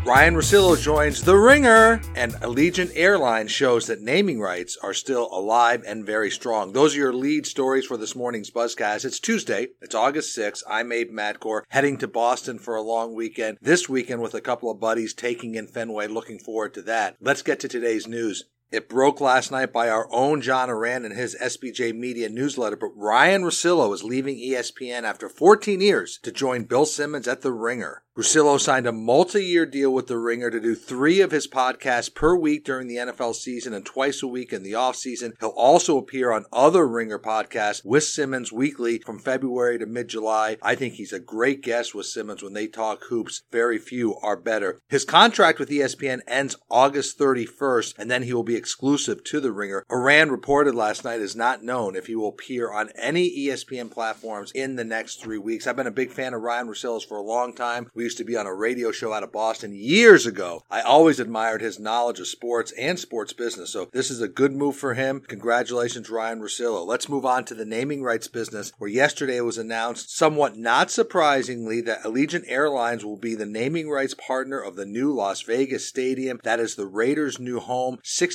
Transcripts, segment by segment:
Ryan Russillo joins The Ringer, and Allegiant Airlines shows that naming rights are still alive and very strong. Those are your lead stories for this morning's Buzzcast. It's Tuesday. It's August 6th. I'm Abe Madkour, heading to Boston for a long weekend. This weekend with a couple of buddies taking in Fenway. Looking forward to that. Let's get to today's news. It broke last night by our own John Oran in his SBJ Media newsletter, but Ryan Russillo is leaving ESPN after 14 years to join Bill Simmons at The Ringer. Russillo signed a multi-year deal with The Ringer to do 3 of his podcasts per week during the NFL season and twice a week in the offseason. He'll also appear on other Ringer podcasts with Simmons weekly from February to mid-July. I think he's a great guest with Simmons when they talk hoops. Very few are better. His contract with ESPN ends August 31st, and then he will be exclusive to The Ringer. Oran reported last night is not known if he will appear on any ESPN platforms in the next 3 weeks. I've been a big fan of Ryan Russillo's for a long time. We used to be on a radio show out of Boston years ago. I always admired his knowledge of sports and sports business, so this is a good move for him. Congratulations, Ryan Russillo. Let's move on to the naming rights business, where yesterday it was announced, somewhat not surprisingly, that Allegiant Airlines will be the naming rights partner of the new Las Vegas Stadium. That is the Raiders' new home,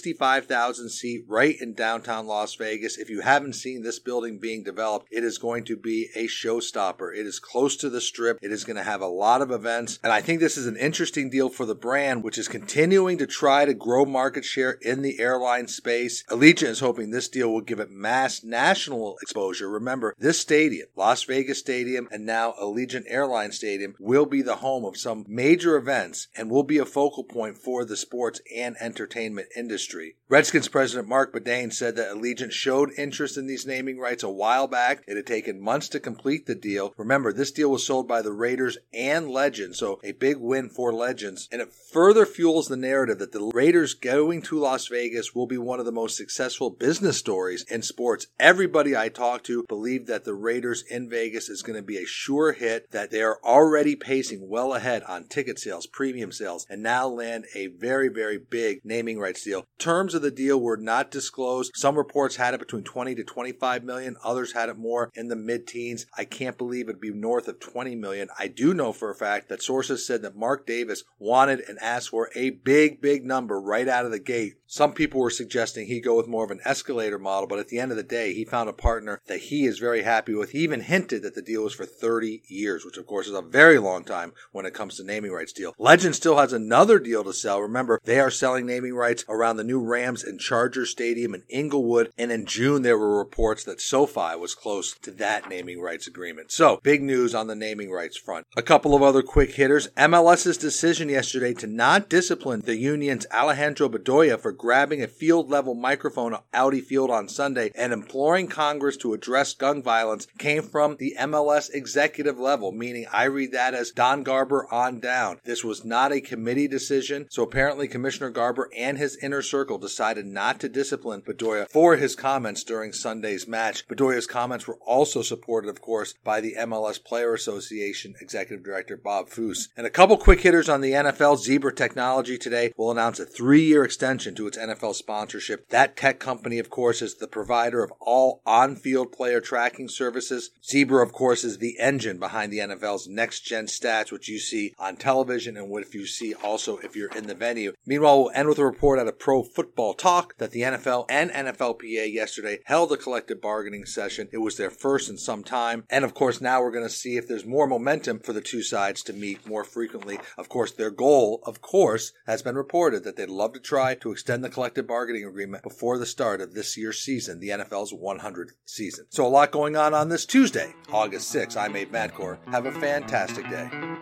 65,000 seat, right in downtown Las Vegas. If you haven't seen this building being developed, it is going to be a showstopper. It is close to the Strip. It is going to have a lot of events, and I think this is an interesting deal for the brand, which is continuing to try to grow market share in the airline space. Allegiant is hoping this deal will give it mass national exposure. Remember, this stadium, Las Vegas Stadium, and now Allegiant Airlines Stadium, will be the home of some major events and will be a focal point for the sports and entertainment industry. Redskins president Mark Badain said that Allegiant showed interest in these naming rights a while back. It had taken months to complete the deal. Remember, this deal was sold by the Raiders and Legends, so a big win for Legends. And it further fuels the narrative that the Raiders going to Las Vegas will be one of the most successful business stories in sports. Everybody I talked to believed that the Raiders in Vegas is going to be a sure hit, that they are already pacing well ahead on ticket sales, premium sales, and now land a very, very big naming rights deal. Terms of the deal were not disclosed. Some reports had it between 20 to 25 million. Others had it more in the mid-teens. I can't believe it'd be north of 20 million. I do know for a fact that sources said that Mark Davis wanted and asked for a big, big number right out of the gate. Some people were suggesting he go with more of an escalator model, but at the end of the day, he found a partner that he is very happy with. He even hinted that the deal was for 30 years, which of course is a very long time when it comes to naming rights deal. Legend still has another deal to sell. Remember, they are selling naming rights around the new Rams and Chargers Stadium in Inglewood, and in June there were reports that SoFi was close to that naming rights agreement. So, big news on the naming rights front. A couple of other quick hitters. MLS's decision yesterday to not discipline the union's Alejandro Bedoya for grabbing a field-level microphone at Audi Field on Sunday and imploring Congress to address gun violence came from the MLS executive level, meaning I read that as Don Garber on down. This was not a committee decision, so apparently Commissioner Garber and his inner circle decided not to discipline Bedoya for his comments during Sunday's match. Bedoya's comments were also supported, of course, by the MLS Player Association Executive Director Bob Foose. And a couple quick hitters on the NFL. Zebra Technology today will announce a 3-year extension to its NFL sponsorship. That tech company, of course, is the provider of all on-field player tracking services. Zebra, of course, is the engine behind the NFL's next-gen stats, which you see on television and what you see also if you're in the venue. Meanwhile, we'll end with a report out of Pro Football Talk that the NFL and NFLPA yesterday held a collective bargaining session. It was their first in some time. And, of course, now we're going to see if there's more momentum for the two sides to meet more frequently. Of course, their goal, has been reported that they'd love to try to extend the collective bargaining agreement before the start of this year's season, the NFL's 100th season. So a lot going on this Tuesday, August 6th. I'm Abe Madkour. Have a fantastic day.